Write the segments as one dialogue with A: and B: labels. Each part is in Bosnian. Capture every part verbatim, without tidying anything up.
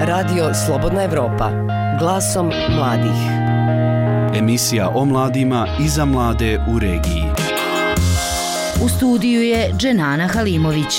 A: Radio Slobodna Evropa, glasom mladih.
B: Emisija o mladima i za mlade u regiji.
C: U studiju je Dženana Halimović.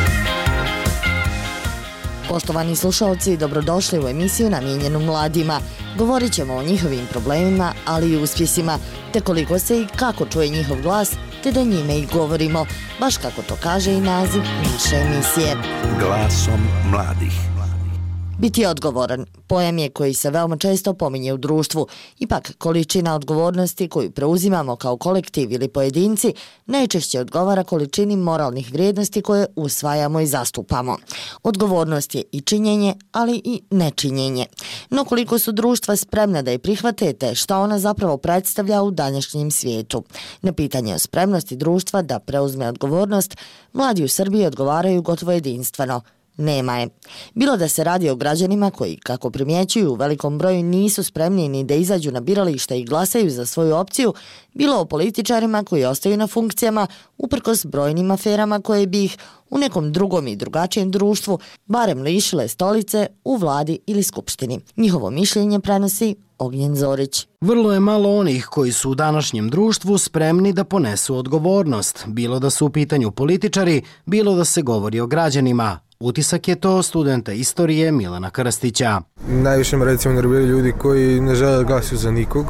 D: Poštovani slušalci, dobrodošli u emisiju namijenjenu mladima. Govorit ćemo o njihovim problemima, ali i uspjesima, te koliko se i kako čuje njihov glas, te da njime i govorimo, baš kako to kaže i naziv naše emisije.
E: Glasom mladih.
D: Biti odgovoran, pojam je koji se veoma često pominje u društvu. Ipak, količina odgovornosti koju preuzimamo kao kolektiv ili pojedinci najčešće odgovara količini moralnih vrijednosti koje usvajamo i zastupamo. Odgovornost je i činjenje, ali i nečinjenje. No koliko su društva spremna da je prihvate, te šta ona zapravo predstavlja u današnjem svijetu. Na pitanje o spremnosti društva da preuzme odgovornost, mladi u Srbiji odgovaraju gotovo jedinstveno. Nema je. Bilo da se radi o građanima koji, kako primjećuju, u velikom broju nisu spremni ni da izađu na birališta i glasaju za svoju opciju, bilo o političarima koji ostaju na funkcijama uprkos brojnim aferama koje bi ih u nekom drugom i drugačijem društvu barem lišile stolice u vladi ili skupštini. Njihovo mišljenje prenosi Ognjen Zorić.
F: Vrlo je malo onih koji su u današnjem društvu spremni da ponesu odgovornost, bilo da su u pitanju političari, bilo da se govori o građanima. Utisak je to studenta istorije Milana Krstića.
G: Najviše me recimo nerviraju ljudi koji ne žele da glasuju za nikog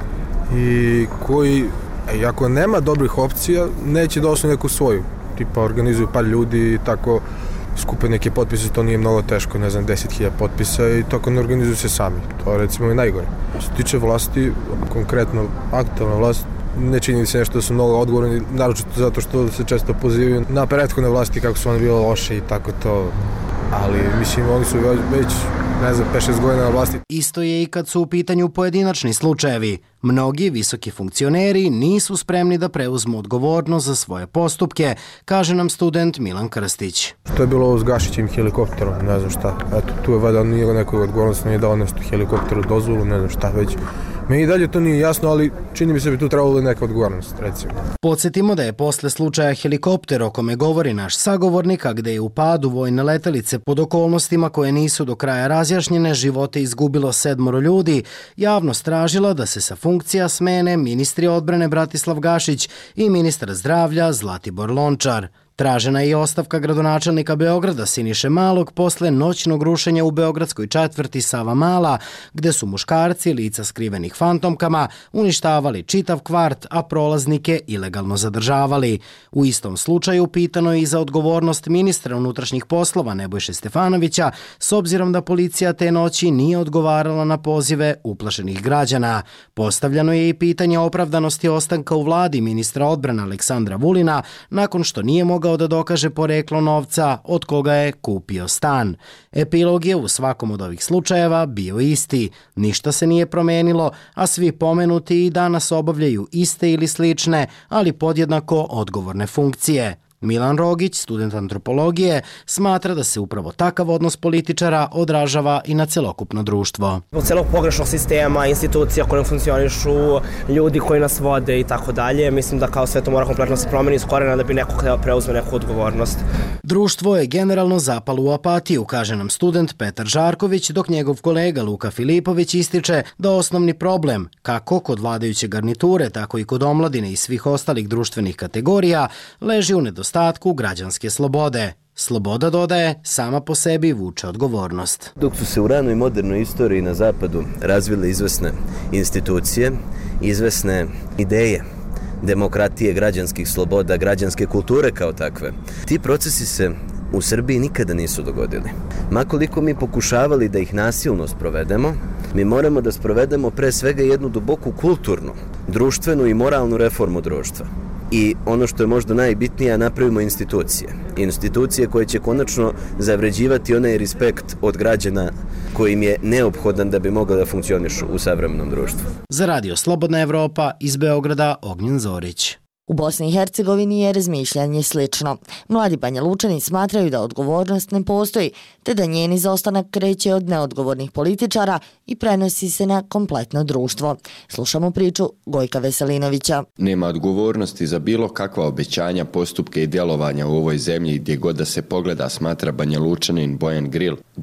G: i koji, ako nema dobrih opcija, neće da osnovu neku svoju. Tipa organizuju par ljudi i tako skupe neke potpise, to nije mnogo teško, ne znam, deset hiljada potpisa i tako ne organizuju se sami. To recimo je najgore. Što se tiče vlasti, konkretno aktualna vlast, ne čini se nešto da su mnogo odgovorni, naročito zato što se često pozivaju na prethodne vlasti kako su one bile loše i tako to. Ali mislim, oni su već, ne znam, pet šest godina na vlasti.
F: Isto je i kad su u pitanju pojedinačni slučajevi. Mnogi visoki funkcioneri nisu spremni da preuzmu odgovornost za svoje postupke, kaže nam student Milan Krstić.
G: Što je bilo ovo s Gašićim helikopterom, ne znam šta. Eto, tu je valjda nije nekog odgovornost, nije dao nešto helikopteru dozvolu, ne znam šta već. Meni i dalje to nije jasno, ali čini mi se bi tu trebalo neka odgovornost, recimo.
F: Podsjetimo da je posle slučaja helikopter o kome govori naš sagovornik, a gde je u padu vojne letelice pod okolnostima koje nisu do kraja razjašnjene živote izgubilo sedmoro ljudi, javnost tražila da se sa funkcija smene ministri odbrane Bratislav Gašić i ministar zdravlja Zlatibor Lončar. Tražena je i ostavka gradonačelnika Beograda Siniše Malog posle noćnog rušenja u beogradskoj četvrti Savamala, gde su muškarci lica skrivenih fantomkama uništavali čitav kvart, a prolaznike ilegalno zadržavali. U istom slučaju pitano je i za odgovornost ministra unutrašnjih poslova Nebojše Stefanovića, s obzirom da policija te noći nije odgovarala na pozive uplašenih građana. Postavljano je i pitanje opravdanosti ostanka u vladi ministra odbrane Aleksandra Vulina nakon što nije mogao da dokaže poreklo novca od koga je kupio stan. Epilog je u svakom od ovih slučajeva bio isti. Ništa se nije promenilo, a svi pomenuti i danas obavljaju iste ili slične, ali podjednako odgovorne funkcije. Milan Rogić, student antropologije, smatra da se upravo takav odnos političara odražava i na celokupno društvo.
H: Od celog pogrešnog sistema, institucija koje funkcionišu, ljudi koji nas vode i tako dalje, mislim da kao sve to mora kompletno se promeni iz korena da bi neko preuzme neku odgovornost.
F: Društvo je generalno zapalo u apatiju, kaže nam student Petar Žarković, dok njegov kolega Luka Filipović ističe da osnovni problem, kako kod vladajuće garniture, tako i kod omladine i svih ostalih društvenih kategorija, leži u nedostatku građanske slobode. Sloboda, dodaje, sama po sebi vuče odgovornost.
I: Dok su se u ranoj modernoj istoriji na zapadu razvile izvesne institucije, izvesne ideje, demokratije, građanskih sloboda, građanske kulture kao takve, ti procesi se u Srbiji nikada nisu dogodili. Makoliko mi pokušavali da ih nasilno sprovedemo, mi moramo da sprovedemo pre svega jednu duboku kulturnu, društvenu i moralnu reformu društva. I ono što je možda najbitnije, napravimo institucije. Institucije koje će konačno zavređivati onaj respekt od građana koji im je neophodan da bi mogli da funkcionišu u savremenom društvu.
F: Za Radio Slobodna Evropa iz Beograda Ognjen Zorić.
D: U Bosni i Hercegovini je razmišljanje slično. Mladi Banja Lučani smatraju da odgovornost ne postoji, te da njen izostanak kreće od neodgovornih političara i prenosi se na kompletno društvo. Slušamo priču Gojka Veselinovića.
J: Nema odgovornosti za bilo kakva obećanja, postupke i djelovanja u ovoj zemlji gdje god da se pogleda, smatra Banja Lučanin Bojan Gril.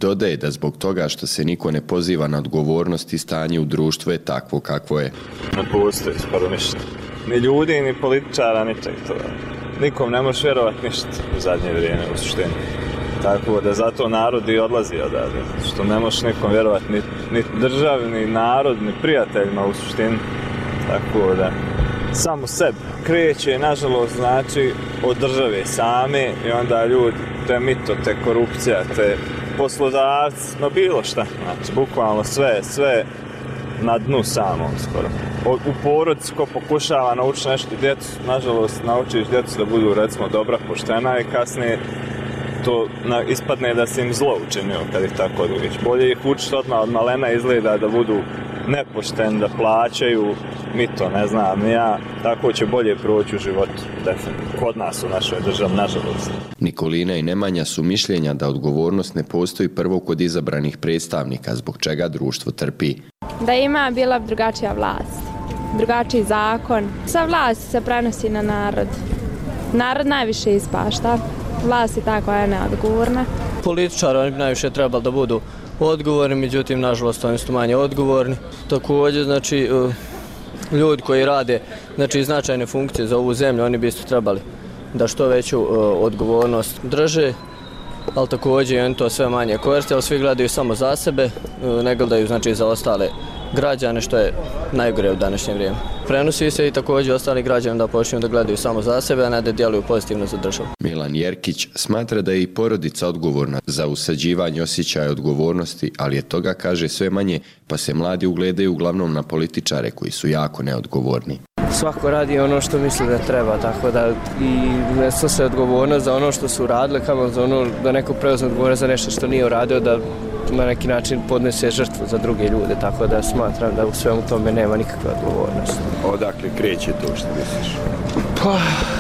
J: Dodaje da zbog toga što se niko ne poziva na odgovornost i stanje u društvu je takvo kakvo je.
K: Ne postoji skoro ništa. Ni ljudi, ni političara, ničeg toga. Nikom ne možeš vjerovati ništa u zadnje vrijeme u suštini. Tako da zato narod i odlazi odavde. Što ne možeš nikom vjerovati ni, ni državi, ni narod, ni prijateljima u suštini. Tako da samo sebi kreće, nažalost, znači od države same i onda ljudi, te mito, te korupcija, te poslodavci, no bilo šta. Znači, bukvalno sve, sve na dnu samo skoro. U porodici ko pokušava naučiti nešto djecu, nažalost, naučiš djecu da budu, recimo, dobra, poštena i kasnije to na, ispadne da se im zlo učinio kad ih tako odgojiš. Bolje ih učiti odmah od malena izgleda da budu nepošteni, da plaćaju mito, ne znam, ni ja, tako će bolje proći u životu, definitivno. Kod nas u našoj državi, nažalost.
J: Nikolina i Nemanja su mišljenja da odgovornost ne postoji prvo kod izabranih predstavnika, zbog čega društvo trpi.
L: Da ima bila drugačija vlast, drugačiji zakon. Sa vlast se prenosi na narod. Narod najviše ispašta. Vlast je ta koja je neodgovorna.
M: Političari oni bi najviše trebali da budu odgovorni, međutim, nažalost, oni su manje odgovorni. Također, znači, ljudi koji rade, znači, značajne funkcije za ovu zemlju, oni bi isto trebali da što veću odgovornost drže, ali također i oni to sve manje koriste, ali svi gledaju samo za sebe, ne gledaju, znači, za ostale građane, što je najgore u današnje vrijeme. Prenosi se i također ostali građani da počinju da gledaju samo za sebe, a ne da djeluju pozitivno za državu.
J: Milan Jerkić smatra da je i porodica odgovorna za usađivanje osjećaja odgovornosti, ali je toga, kaže, sve manje, pa se mladi ugledaju uglavnom na političare koji su jako neodgovorni.
M: Svako radi ono što misli da treba, tako da i ne snose odgovornost za ono što su uradili, kao za ono da neko preuzme odgovornost za nešto što nije uradio, da na neki način podnese žrtvu za druge ljude, tako da smatram da u svemu tome nema nikakve odgovornosti.
J: Odakle kreće to što misliš?
M: Pa,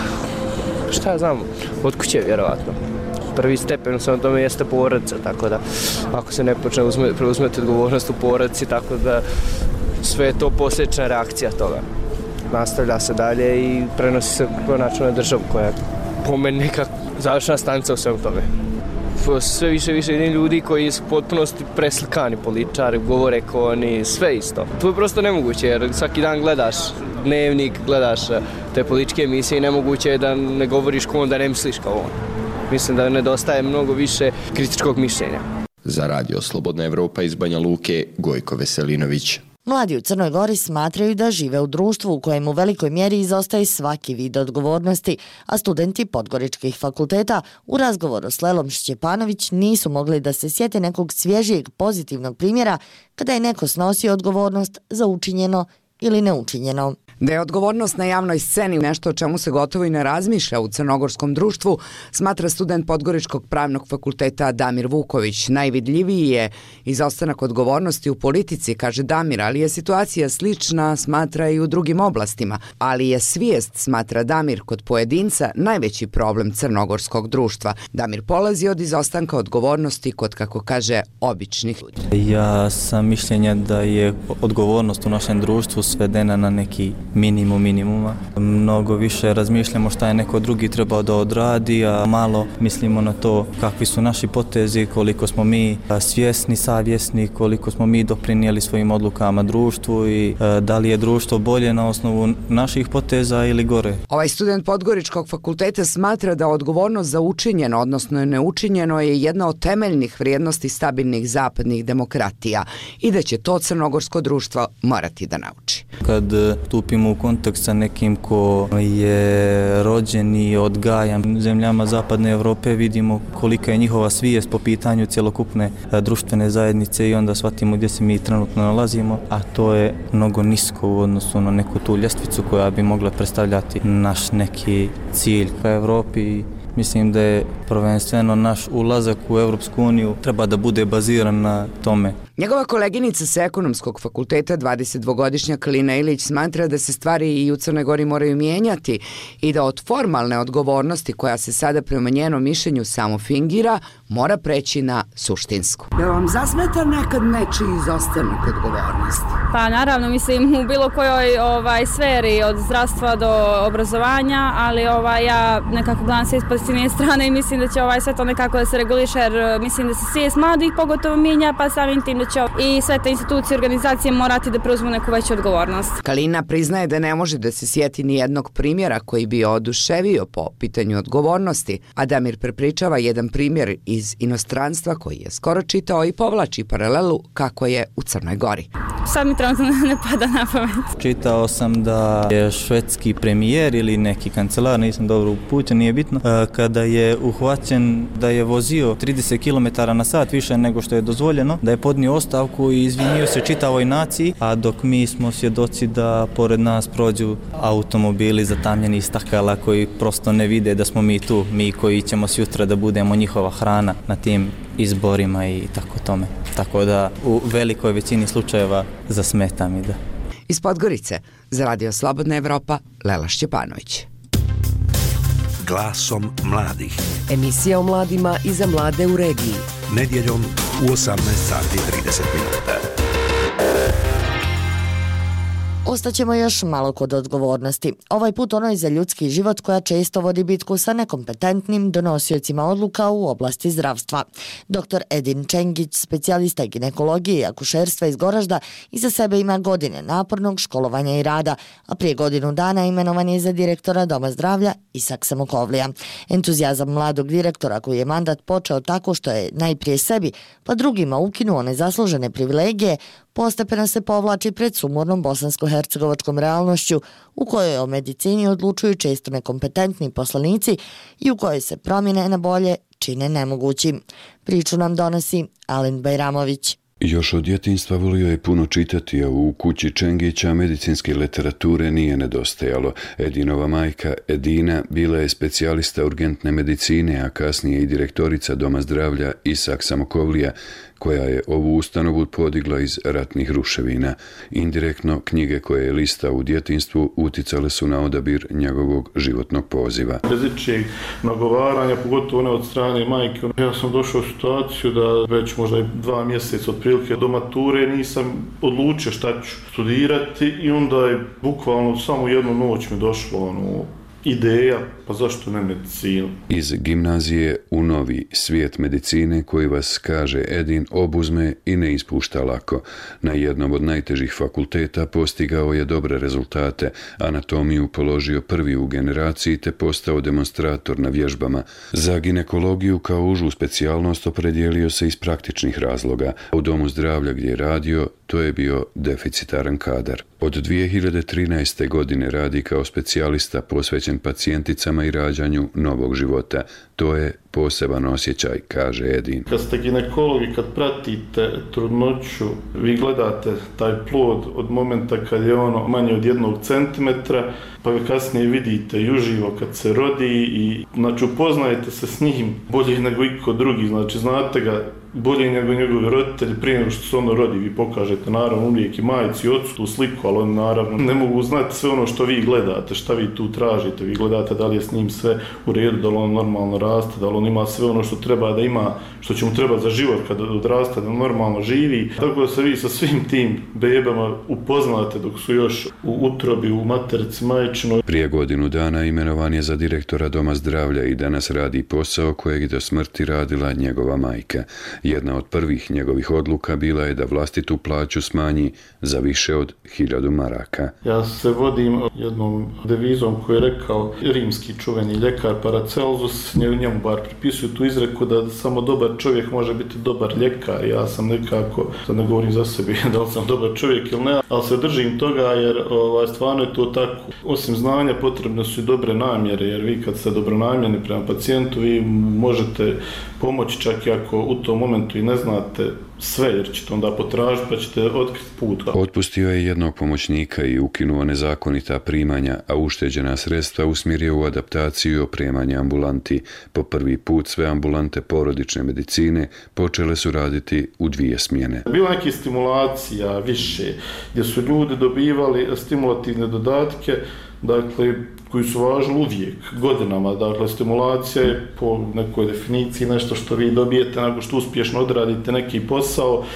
M: šta ja znam, od kuće vjerovatno. Prvi stepen u svemu tome jeste porodica, tako da ako se ne počne uzme, preuzmeti odgovornost u porodici, tako da sve je to posljedična reakcija toga. Nastavlja se dalje i prenosi se konačno na državu koja je po meni neka završna stanica u svemu tome. Sve više više vidim ljudi koji su potpunosti preslikani političari, govore kao oni, sve isto. To je prosto nemoguće jer svaki dan gledaš dnevnik, gledaš te političke emisije i nemoguće je da ne govoriš kao on, da ne misliš kao on. Mislim da nedostaje mnogo više kritičkog mišljenja.
J: Za Radio Slobodna Evropa iz Banja Luke, Gojko Veselinović.
D: Mladi u Crnoj Gori smatraju da žive u društvu u kojem u velikoj mjeri izostaje svaki vid odgovornosti, a studenti podgoričkih fakulteta u razgovoru s Lelom Šćepanović nisu mogli da se sjete nekog svježijeg pozitivnog primjera kada je neko snosio odgovornost za učinjeno ili neučinjeno.
N: Da je odgovornost na javnoj sceni nešto o čemu se gotovo i ne razmišlja u crnogorskom društvu, smatra student Podgoričkog pravnog fakulteta Damir Vuković. Najvidljiviji je izostanak odgovornosti u politici, kaže Damir, ali je situacija slična, smatra i u drugim oblastima. Ali je svijest, smatra Damir, kod pojedinca najveći problem crnogorskog društva. Damir polazi od izostanka odgovornosti kod, kako kaže, običnih ljudi.
O: Ja sam mišljenja da je odgovornost u našem društvu svedena na neki minimum minimuma. Mnogo više razmišljamo šta je neko drugi trebao da odradi, a malo mislimo na to kakvi su naši potezi, koliko smo mi svjesni, savjesni, koliko smo mi doprinijeli svojim odlukama društvu i da li je društvo bolje na osnovu naših poteza ili gore.
N: Ovaj student Podgoričkog fakulteta smatra da odgovornost za učinjeno, odnosno neučinjeno, je jedna od temeljnih vrijednosti stabilnih zapadnih demokratija i da će to crnogorsko društvo morati da nauči.
O: Kad stupimo u kontakt sa nekim ko je rođen i odgajan u zemljama zapadne Evrope, vidimo kolika je njihova svijest po pitanju cjelokupne društvene zajednice i onda shvatimo gdje se mi trenutno nalazimo, a to je mnogo nisko u odnosu na neku tu ljestvicu koja bi mogla predstavljati naš neki cilj ka Evropi. Mislim da je prvenstveno naš ulazak u Evropsku uniju treba da bude baziran na tome.
N: Njegova koleginica sa ekonomskog fakulteta, dvadesetdvogodišnja Kalina Ilić, smatra da se stvari i u Crnoj Gori moraju mijenjati i da od formalne odgovornosti koja se sada prema njenom mišljenju samo fingira, mora preći na suštinsku.
P: Da vam zasmeta nekad nečiji izostanak odgovornosti? Pa naravno, mislim u bilo kojoj ovaj, sferi od zdravstva do obrazovanja, ali ovaj, ja nekako gledam sve s njene strane i mislim da će ovaj, sve to nekako da se reguliše, jer mislim da se svijest mladih pogotovo mijenja, pa samim tim da će i sve te institucije i organizacije morati da preuzmu neku veću odgovornost.
N: Kalina priznaje da ne može da se sjeti ni jednog primjera koji bi oduševio po pitanju odgovornosti, a Damir prepričava jedan primjer iz inostranstva koji je skoro čitao i povlači paralelu kako je u Crnoj Gori.
P: Sad mi trenutno ne pada na pamet.
O: Čitao sam da je švedski premijer ili neki kancelar, nisam dobro upućen, nije bitno, kada je uhvaćen da je vozio trideset kilometara na sat više nego što je dozvoljeno, da je podnio ostavku i izvinio se čitavoj naciji, a dok mi smo svjedoci da pored nas prođu automobili zatamljeni stakala koji prosto ne vide da smo mi tu, mi koji ćemo sutra da budemo njihova hrana na tim izborima i tako tome. Tako da u velikoj većini slučajeva zasmeta mi da.
N: Iz Podgorice, za Radio Slobodna Evropa, Lela Šćepanović.
E: Glasom mladih.
A: Emisija o mladima i za mlade u regiji.
E: Nedjeljom u osamnaest sati i trideset minuta.
D: Ostaćemo još malo kod odgovornosti. Ovaj put ono je za ljudski život koja često vodi bitku sa nekompetentnim donosiocima odluka u oblasti zdravstva. doktor Edin Čengić, specijalista ginekologije i akušerstva iz Goražda, iza sebe ima godine napornog školovanja i rada, a prije godinu dana imenovan je za direktora Doma zdravlja Isak Samokovlija. Entuzijazam mladog direktora koji je mandat počeo tako što je najprije sebi, pa drugima ukinuo nezaslužene privilegije, postepeno se povlači pred sumornom bosansko-hercegovačkom realnošću u kojoj o medicini odlučuju često nekompetentni poslanici i u kojoj se promjene na bolje čine nemogućim. Priču nam donosi Alen Bajramović.
Q: Još od djetinjstva volio je puno čitati, a u kući Čengića medicinske literature nije nedostajalo. Edinova majka Edina bila je specijalista urgentne medicine, a kasnije i direktorica Doma zdravlja Isak Samokovlija, koja je ovu ustanovu podigla iz ratnih ruševina. Indirektno, knjige koje je listao u djetinjstvu uticale su na odabir njegovog životnog poziva.
R: Bez ičijeg nagovaranja, pogotovo ne od strane majke, ja sam došao u situaciju da već možda dva mjeseca otprilike do mature nisam odlučio šta ću studirati i onda je bukvalno samo jednu noć mi došlo ono, ideja, pa zašto ne medicinu?
Q: Iz gimnazije u novi svijet medicine koji vas, kaže Edin, obuzme i ne ispušta lako. Na jednom od najtežih fakulteta postigao je dobre rezultate, anatomiju položio prvi u generaciji te postao demonstrator na vježbama. Za ginekologiju kao užu specijalnost opredijelio se iz praktičnih razloga. U Domu zdravlja gdje je radio, to je bio deficitaran kadar. Od dvije hiljade trinaeste. godine radi kao specijalista posvećen pacijenticama i rađanju novog života. To je poseban osjećaj, kaže Edin.
R: Kad ste ginekolog i kad pratite trudnoću, vi gledate taj plod od momenta kad je ono manje od jednog centimetra, pa ga kasnije vidite i uživo kad se rodi i znači upoznajete se s njim bolje nego iko drugi, znači znate ga bolje nego njegovi roditelji prije nego što se ono rodi. Vi pokažete naravno uvijek i majici i ocu tu sliku, ali oni naravno ne mogu znati sve ono što vi gledate, šta vi tu tražite. Vi gledate da li je s njim sve u redu, da li on normalno raste, da li on ima sve ono što treba da ima, što će mu trebati za život kad odraste, da normalno živi. Tako da se vi sa svim tim bebama upoznate dok su još u utrobi, u materici majčinoj.
Q: Prije godinu dana imenovan je za direktora Doma zdravlja i danas radi posao kojeg do smrti radila njegova majka. Jedna od prvih njegovih odluka bila je da vlastitu plaću smanji za više od hiljadu maraka.
R: Ja se vodim jednom devizom koju je rekao rimski čuveni ljekar Paracelsus, njemu bar pripisuju tu izreku da samo dobar čovjek može biti dobar ljekar. Ja sam nekako, sad ne govorim za sebi da li sam dobar čovjek ili ne, ali se držim toga jer ovaj, stvarno je to tako. Osim znanja potrebne su i dobre namjere, jer vi kad ste dobronamjerni prema pacijentu, vi možete pomoći čak i ako u tom momentu i ne znate sve, jer ćete onda potražiti pa ćete otkriti put.
Q: Otpustio je jednog pomoćnika i ukinuo nezakonita primanja, a ušteđena sredstva usmjerio u adaptaciju i opremanje ambulanti. Po prvi put sve ambulante porodične medicine počele su raditi u dvije smjene.
R: Bilo neke stimulacija više, gdje su ljudi dobivali stimulativne dodatke, dakle, koji su važni uvijek, godinama. Dakle, stimulacija je po nekoj definiciji nešto što vi dobijete nakon što uspješno odradite neki posao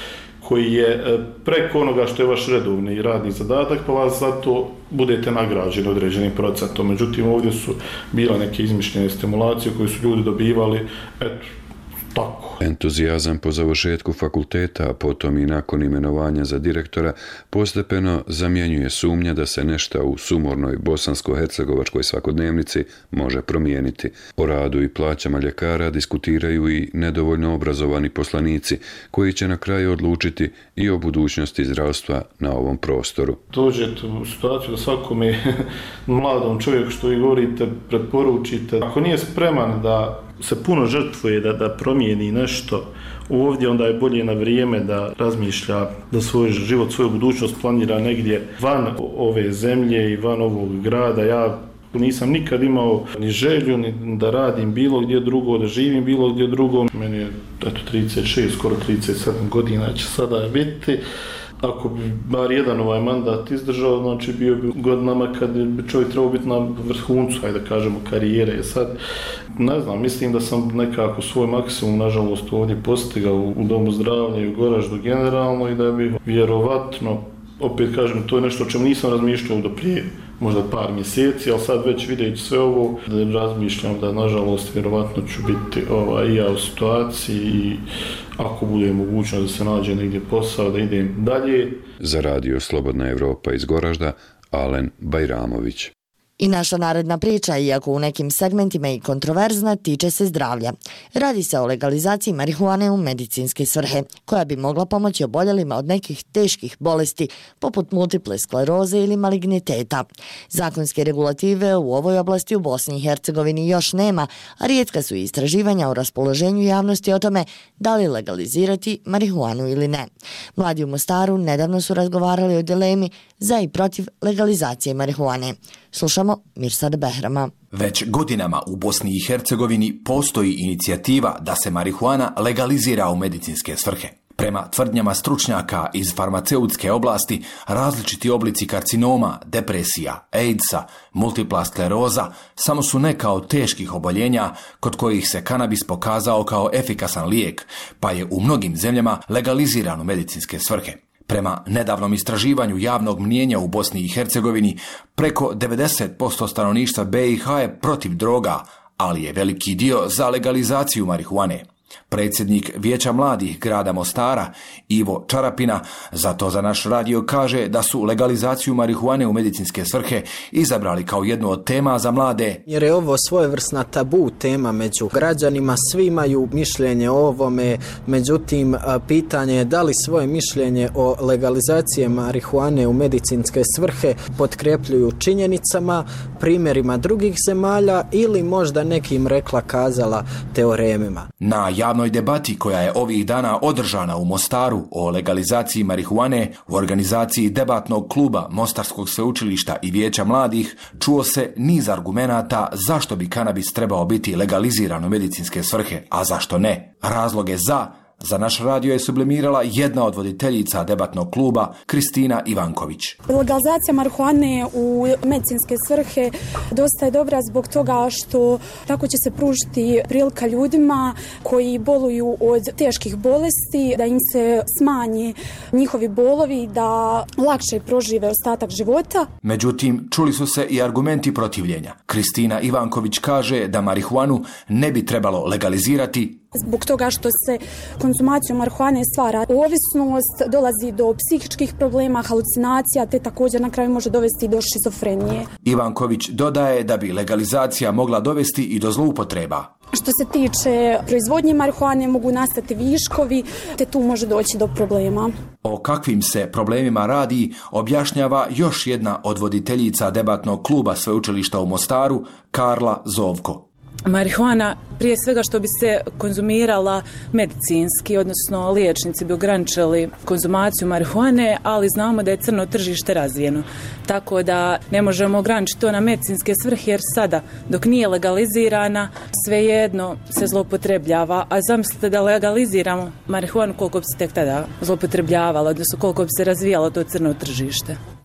R: koji je preko onoga što je vaš redovni radni zadatak, pa vas zato budete nagrađeni određenim procentom. Međutim, ovdje su bile neke izmišljene stimulacije koje su ljudi dobivali, eto, tako.
Q: Entuzijazam po završetku fakulteta, a potom i nakon imenovanja za direktora, postepeno zamjenjuje sumnja da se nešto u sumornoj bosansko-hercegovačkoj svakodnevnici može promijeniti. O radu i plaćama ljekara diskutiraju i nedovoljno obrazovani poslanici, koji će na kraju odlučiti i o budućnosti zdravstva na ovom prostoru.
R: Dođete u situaciju da svakome mladom čovjeku što vi govorite, preporučite, ako nije spreman da se puno žrtvuje da, da promijeni nešto ovdje, onda je bolje na vrijeme da razmišlja, da svoj život, svoju budućnost planira negdje van ove zemlje i van ovog grada. Ja nisam nikad imao ni želju ni da radim bilo gdje drugo, da živim bilo gdje drugo. Meni je eto, trideset šest, skoro trideset sedam godina će sada biti. Ako bi bar jedan ovaj mandat izdržao, znači bio bi godinama kad bi čovjek trebao biti na vrhuncu, hajde da kažemo, karijere. Sad, ne znam, mislim da sam nekako svoj maksimum, nažalost, ovdje postigao u Domu zdravlja i u Goraždu generalno i da bi vjerovatno, opet kažem, to je nešto o čem nisam razmišljao do prije možda par mjeseci, ali sad već videći sve ovo, da razmišljam da, nažalost, vjerovatno ću biti ovaj, i ja u situaciji i ako bude mogućno da se nađe negdje posao, da idem dalje.
Q: Za radio Slobodna Evropa iz Goražda, Alen Bajramović.
D: I naša naredna priča, iako u nekim segmentima i kontroverzna, tiče se zdravlja. Radi se o legalizaciji marihuane u medicinske svrhe, koja bi mogla pomoći oboljelima od nekih teških bolesti, poput multiple skleroze ili maligniteta. Zakonske regulative u ovoj oblasti u Bosni i Hercegovini još nema, a rijetka su istraživanja o raspoloženju javnosti o tome da li legalizirati marihuanu ili ne. Mladi u Mostaru nedavno su razgovarali o dilemi za i protiv legalizacije marihuane. Slušamo Mirsada Behrama.
S: Već godinama u Bosni i Hercegovini postoji inicijativa da se marihuana legalizira u medicinske svrhe. Prema tvrdnjama stručnjaka iz farmaceutske oblasti, različiti oblici karcinoma, depresija, AIDS-a, multipla skleroza samo su neka od teških oboljenja kod kojih se kanabis pokazao kao efikasan lijek, pa je u mnogim zemljama legaliziran u medicinske svrhe. Prema nedavnom istraživanju javnog mnijenja u Bosni i Hercegovini, preko devedeset posto stanovništva B i H je protiv droga, ali je veliki dio za legalizaciju marihuane. Predsjednik Vijeća mladih grada Mostara, Ivo Čarapina, zato za naš radio kaže da su legalizaciju marihuane u medicinske svrhe izabrali kao jednu od tema za mlade.
T: Jer je ovo svojevrsna tabu tema među građanima, svi imaju mišljenje o ovome, međutim pitanje je da li svoje mišljenje o legalizaciji marihuane u medicinske svrhe potkrepljuju činjenicama, primjerima drugih zemalja ili možda nekim rekla kazala teoremima.
S: Na javnoj debati koja je ovih dana održana u Mostaru o legalizaciji marihuane u organizaciji debatnog kluba Mostarskog sveučilišta i Vijeća mladih čuo se niz argumenata zašto bi kanabis trebao biti legaliziran u medicinske svrhe, a zašto ne. Razloge za Za naš radio je sublimirala jedna od voditeljica debatnog kluba, Kristina Ivanković.
U: Legalizacija marihuane u medicinske svrhe dosta je dobra zbog toga što tako će se pružiti prilika ljudima koji boluju od teških bolesti, da im se smanji njihovi bolovi, da lakše prožive ostatak života.
S: Međutim, čuli su se i argumenti protivljenja. Kristina Ivanković kaže da marihuanu ne bi trebalo legalizirati
U: zbog toga što se konzumacijom marihuane stvara ovisnost, dolazi do psihičkih problema, halucinacija, te također na kraju može dovesti do šizofrenije.
S: Ivanković dodaje da bi legalizacija mogla dovesti i do zloupotreba.
U: Što se tiče proizvodnje marihuane, mogu nastati viškovi, te tu može doći do problema.
S: O kakvim se problemima radi, objašnjava još jedna od voditeljica debatnog kluba sveučilišta u Mostaru, Karla Zovko.
V: Marihuana, prije svega što bi se konzumirala medicinski, odnosno liječnici bi ograničili konzumaciju marihuane, ali znamo da je crno tržište razvijeno. Tako da ne možemo ograničiti to na medicinske svrhe, jer sada, dok nije legalizirana, svejedno se zloupotrebljava. A zamislite da legaliziramo marihuanu, koliko bi se tek tada zloupotrebljavalo, odnosno koliko bi se razvijalo to crno tržište.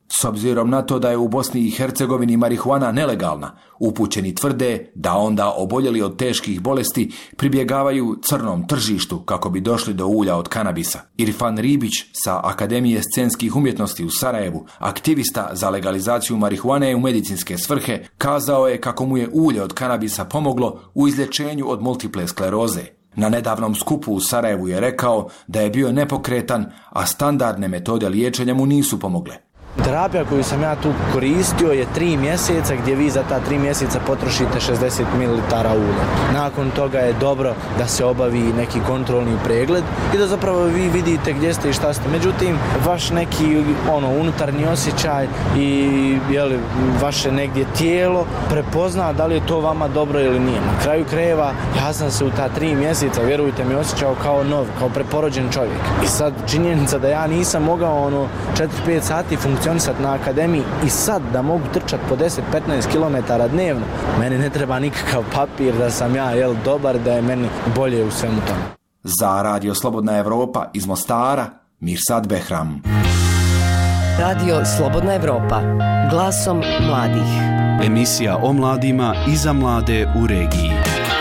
S: S obzirom na to da je u Bosni i Hercegovini marihuana nelegalna, upućeni tvrde da onda oboljeli od teških bolesti pribjegavaju crnom tržištu kako bi došli do ulja od kanabisa. Irfan Ribić sa Akademije scenskih umjetnosti u Sarajevu, aktivista za legalizaciju marihuane u medicinske svrhe, kazao je kako mu je ulje od kanabisa pomoglo u izlječenju od multiple skleroze. Na nedavnom skupu u Sarajevu je rekao da je bio nepokretan, a standardne metode liječenja mu nisu pomogle.
B: Terapija koju sam ja tu koristio je tri mjeseca gdje vi za ta tri mjeseca potrošite šezdeset mililitara ulja. Nakon toga je dobro da se obavi neki kontrolni pregled i da zapravo vi vidite gdje ste i šta ste. Međutim, vaš neki ono unutarnji osjećaj i jeli, vaše negdje tijelo prepozna da li je to vama dobro ili nije. Na kraju krajeva ja sam se u ta tri mjeseca, vjerujte mi, osjećao kao nov, kao preporođen čovjek. I sad činjenica da ja nisam mogao ono četiri pet sati funkcionirati na akademiji i sad da mogu trčati po deset do petnaest kilometara dnevno, meni ne treba nikakav papir da sam ja jel, dobar, da je meni bolje u svemu tome.
S: Za Radio Slobodna Evropa iz Mostara, Mirsad Behram.
A: Radio Slobodna Evropa, glasom mladih.
E: Emisija o mladima i za mlade u regiji.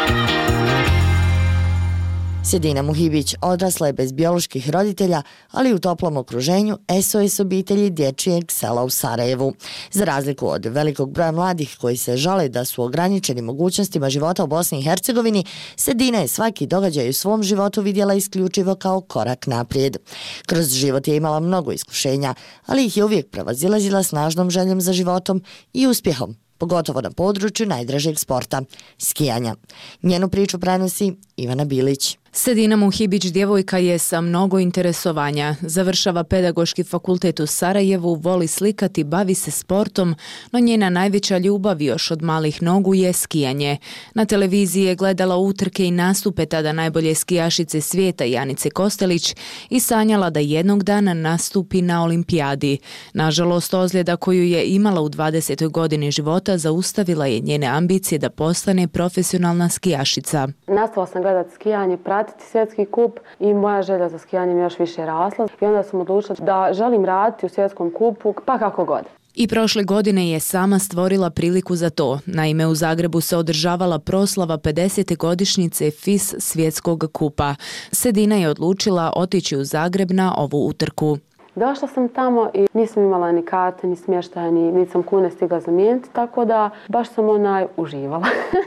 D: Sedina Muhibić odrasla je bez bioloških roditelja, ali u toplom okruženju S O S obitelji dječjeg sela u Sarajevu. Za razliku od velikog broja mladih koji se žale da su ograničeni mogućnostima života u Bosni i Hercegovini, Sedina je svaki događaj u svom životu vidjela isključivo kao korak naprijed. Kroz život je imala mnogo iskušenja, ali ih je uvijek prevazilazila snažnom željom za životom i uspjehom, pogotovo na području najdražeg sporta, skijanja. Njenu priču prenosi Ivana Bilić.
C: Sedina Muhibić djevojka je sa mnogo interesovanja. Završava pedagoški fakultet u Sarajevu, voli slikati, bavi se sportom, no njena najveća ljubav još od malih nogu je skijanje. Na televiziji je gledala utrke i nastupe tada najbolje skijašice svijeta Janice Kostelić i sanjala da jednog dana nastupi na olimpijadi. Nažalost, ozljeda koju je imala u dvadesetoj godini života zaustavila je njene ambicije da postane profesionalna skijašica.
W: Nastavila sam gledati skijanje, pratiti svjetski kup i moja želja za skijanjem još više rasla. I onda sam odlučila da želim raditi u svjetskom kupu, pa kako god.
C: I prošle godine je sama stvorila priliku za to. Naime, u Zagrebu se održavala proslava pedesete godišnjice F I S svjetskog kupa. Sedina je odlučila otići u Zagreb na ovu utrku.
W: Došla sam tamo i nisam imala ni karte, ni smještaja, ni, ni sam kune stigla zamijeniti, tako da baš sam onaj uživala.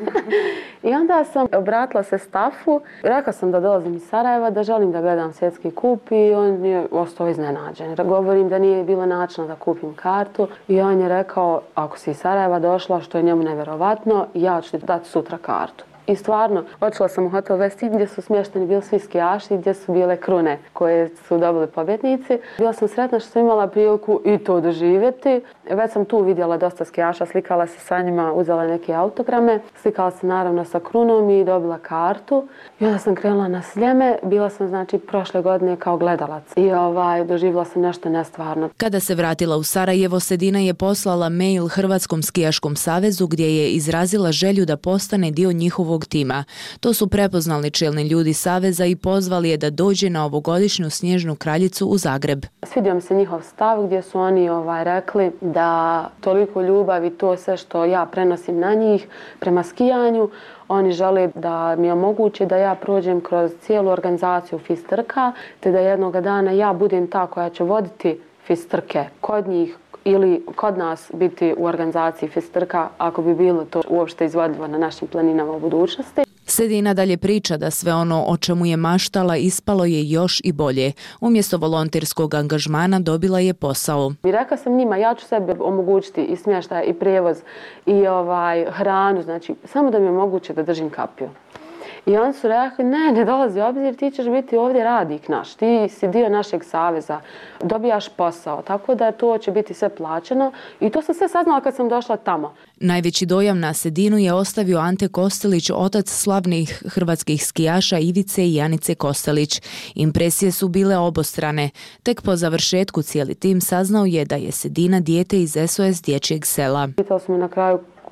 W: I onda sam obratila se stafu, rekla sam da dolazim iz Sarajeva, da želim da gledam svjetski kup i on je ostao iznenađen. Govorim da nije bilo načina da kupim kartu i on je rekao, ako si iz Sarajeva došla, što je njemu nevjerovatno, ja ću ti dati sutra kartu. I stvarno, otišla sam u hotel West End gdje su smješteni bili svi skijaši, gdje su bile krune koje su dobili pobjednici. Bila sam sretna što sam imala priliku i to doživjeti. Već sam tu vidjela dosta skijaša, slikala se sa njima, uzela neke autograme, slikala se naravno sa krunom i dobila kartu. I onda sam krenula na Sljeme, bila sam znači prošle godine kao gledalac i ovaj, doživjela sam nešto nestvarno.
C: Kada se vratila u Sarajevo, Sedina je poslala mail Hrvatskom skijaškom savezu gdje je izrazila želju da postane dio njihovog tima. To su prepoznali čelni ljudi saveza i pozvali je da dođe na ovogodišnju Snježnu kraljicu u Zagreb.
W: Svidio mi se njihov stav gdje su oni ovaj, rekli da toliko ljubav i to sve što ja prenosim na njih prema skijanju, oni žele da mi omoguće da ja prođem kroz cijelu organizaciju F I S trka, te da jednog dana ja budem ta koja će voditi F I S trke kod njih ili kod nas biti u organizaciji F I S trka ako bi bilo to uopšte izvodljivo na našim planinama u budućnosti.
C: Sedina dalje priča da sve ono o čemu je maštala ispalo je još i bolje. Umjesto volonterskog angažmana dobila je posao.
W: I rekla sam njima, ja ću sebi omogućiti i smještaj i prijevoz i ovaj, hranu, znači samo da mi omoguće da držim kapiju. I oni su rekli, ne, ne dolazi u obzir, ti ćeš biti ovdje radnik naš, ti si dio našeg saveza, dobijaš posao, tako da to će biti sve plaćeno i to sam sve saznala kad sam došla tamo.
C: Najveći dojam na Sedinu je ostavio Ante Kostelić, otac slavnih hrvatskih skijaša Ivice i Janice Kostelić. Impresije su bile obostrane. Tek po završetku cijeli tim saznao je da je Sedina dijete iz S O S dječjeg sela.
W: Pitao su mi na kraju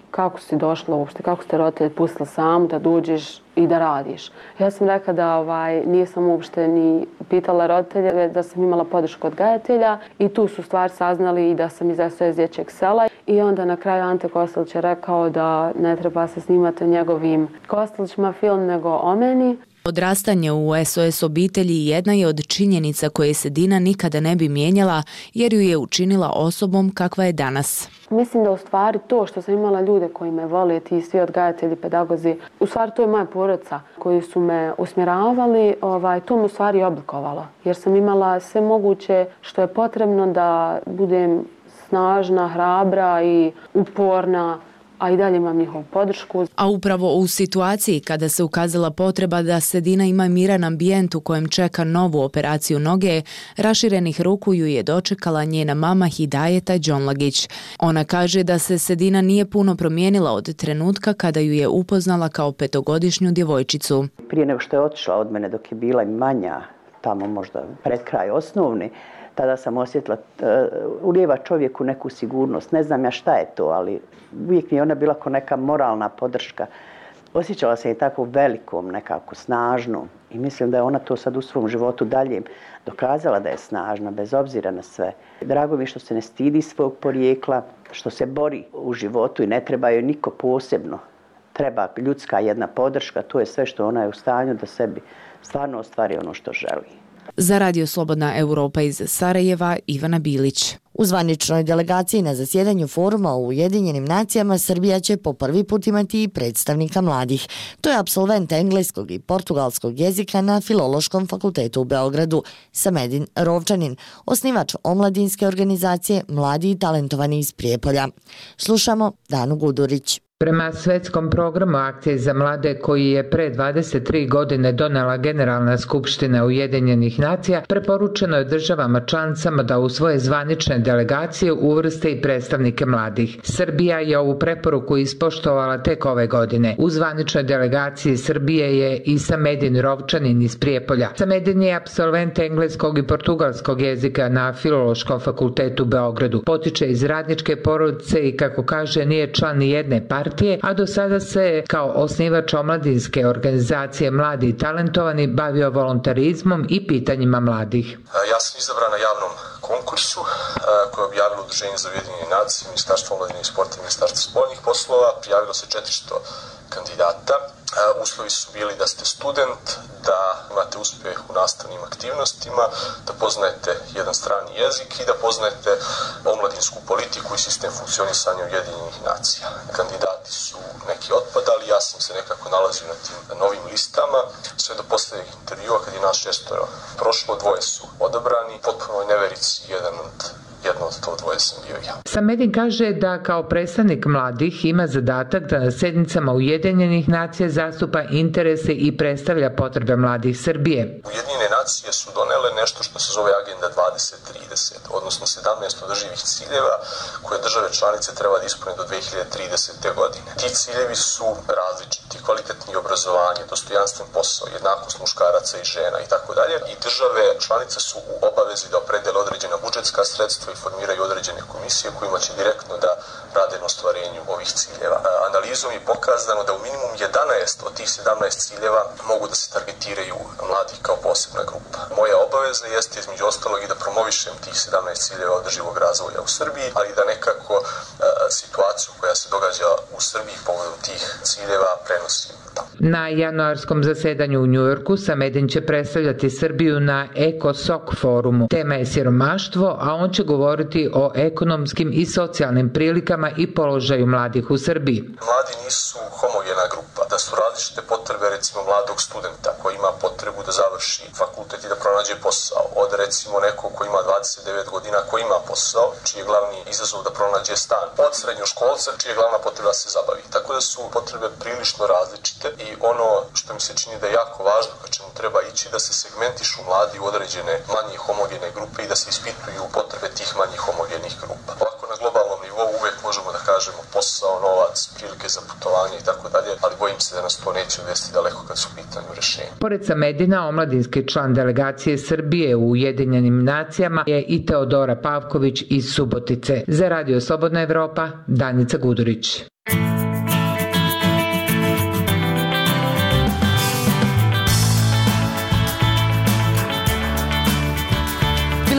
W: kako si došla uopšte, kako ste roditelji pustili samu da dođeš i da radiš. Ja sam rekla da ovaj, nisam uopšte ni pitala roditelje, već da sam imala podršku odgajatelja i tu su stvari saznali i da sam iz S O S dječjeg sela. I onda na kraju Ante Kostelić je rekao da ne treba se snimati o njegovim Kostelićima film, nego o meni.
C: Odrastanje u S O S obitelji jedna je od činjenica koje se Dina nikada ne bi mijenjala jer ju je učinila osobom kakva je danas.
W: Mislim da u stvari to što sam imala ljude koji me vole, ti svi odgajatelji, pedagozi, u stvari to je moja porodica koji su me usmjeravali, ovaj, to me u stvari oblikovalo. Jer sam imala sve moguće što je potrebno da budem snažna, hrabra i uporna, a i dalje imam njihovu podršku.
C: A upravo u situaciji kada se ukazala potreba da Sedina ima miran ambijent u kojem čeka novu operaciju noge, raširenih ruku ju je dočekala njena mama Hidajeta Đonlagić. Ona kaže da se Sedina nije puno promijenila od trenutka kada ju je upoznala kao petogodišnju djevojčicu.
G: Prije nego što je otišla od mene dok je bila manja, tamo možda pred kraj osnovne, tada sam osjetila, uh, ulijeva čovjeku neku sigurnost. Ne znam ja šta je to, ali uvijek mi je ona bila kao neka moralna podrška. Osjećala sam je tako velikom, nekako snažnom i mislim da je ona to sad u svom životu dalje dokazala da je snažna, bez obzira na sve. Drago mi je što se ne stidi svog porijekla, što se bori u životu i ne treba joj niko posebno. Treba ljudska jedna podrška, to je sve što ona je u stanju da sebi stvarno ostvari ono što želi.
C: Za Radio Slobodna Europa iz Sarajeva, Ivana Bilić.
D: U zvaničnoj delegaciji na zasjedanju foruma u Ujedinjenim nacijama Srbija će po prvi put imati i predstavnika mladih. To je apsolvent engleskog i portugalskog jezika na Filološkom fakultetu u Beogradu, Samedin Rovčanin, osnivač omladinske organizacije Mladi i talentovani iz Prijepolja. Slušamo Danu Gudurić.
H: Prema svetskom programu akcije za mlade koji je pre dvadeset tri godine donela Generalna skupština Ujedinjenih nacija, preporučeno je državama članicama da u svoje zvanične delegacije uvrste i predstavnike mladih. Srbija je ovu preporuku ispoštovala tek ove godine. U zvaničnoj delegaciji Srbije je i Samedin Rovčanin iz Prijepolja. Samedin je apsolvent engleskog i portugalskog jezika na Filološkom fakultetu u Beogradu. Potiče iz radničke porodice i, kako kaže, nije član ni jedne partije, a do sada se kao osnivač omladinske organizacije Mladi i talentovani bavio volontarizmom i pitanjima mladih.
I: Ja sam izabran na javnom konkursu koje je objavilo Udruženje za Ujedinjene nacije, Ministarstvo omladine i sporta i Ministarstvo spoljnih poslova. Prijavilo se četiristo kandidata. Uslovi su bili da ste student, da imate uspjeh u nastavnim aktivnostima, da poznajete jedan strani jezik i da poznajete omladinsku politiku i sistem funkcionisanja Ujedinjenih nacija. Kandidati su neki otpadali, ja sam se nekako nalazio na tim novim listama, sve do posljednjeg intervjua kad je nas šestoro prošlo, dvoje su odabrani, potpuno neverici, jedan od jedno od to dvoje sam bio ja.
H: Samedin kaže da kao predstavnik mladih ima zadatak da na sjednicama Ujedinjenih nacija zastupa interese i predstavlja potrebe mladih Srbije.
I: Ujedinjene nacije su donele nešto što se zove Agenda dvadeset trideset, odnosno sedamnaest održivih ciljeva koje države članice treba da ispune do dve hiljade tridesete. godine. Ti ciljevi su različiti, kvalitetni obrazovanje, dostojanstven posao, jednakost muškaraca i žena i tako dalje. I države članice su u obavezi da opredele određena budžetska sredstva i formiraju određene komisije kojima će direktno da rade na ostvarenju ovih ciljeva. Analizom je pokazano da u minimum jedanaest od tih sedamnaest ciljeva mogu da se targetiraju mladi kao posebna grupa. Moja obaveza jeste između ostalog i da promovišem tih sedamnaest ciljeva održivog razvoja u Srbiji, ali da nekako a, situaciju koja se događa u Srbiji povodom tih ciljeva prenosim tamo.
H: Na januarskom zasedanju u Njujorku Samedin će predstavljati Srbiju na ECOSOC forumu. Tema je siromaštvo, a on će govoriti o ekonomskim i socijalnim prilikama i položaju mladih u Srbiji.
I: Mladi nisu homogena grupa, da su različite potrebe recimo mladog studenta koji ima potrebu da završi fakultet i da pronađe posao, od recimo nekog koji ima dvadeset devet godina koji ima posao, čiji je glavni izazov da pronađe stan, od srednjoškolca čiji je glavna potreba da se zabavi. Tako da su potrebe prilično različite i ono što mi se čini da je jako važno, ka čemu treba ići, da se segmentišu mladi u određene manje homogene grupe i da se ispituju potrebe tih manje homogenih grupa. Ovako na globalnom nivou uvek možemo da kažemo posao, novac, prilike za putovanje i tako dalje, ali bojim se da nas to neće odvesti daleko kad su u pitanju rešenja.
H: Pored Samedina, omladinski član delegacije Srbije u Ujedinjenim nacijama je i Teodora Pavković iz Subotice. Za Radio Slobodna Evropa, Danica Gudurić.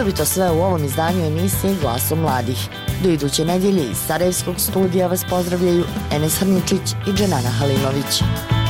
D: Bilo bi to sve u ovom izdanju emisije Glasom mladih. Do iduće nedjelje iz Sarajevskog studija vas pozdravljaju Enes Hrničić i Dženana Halimović.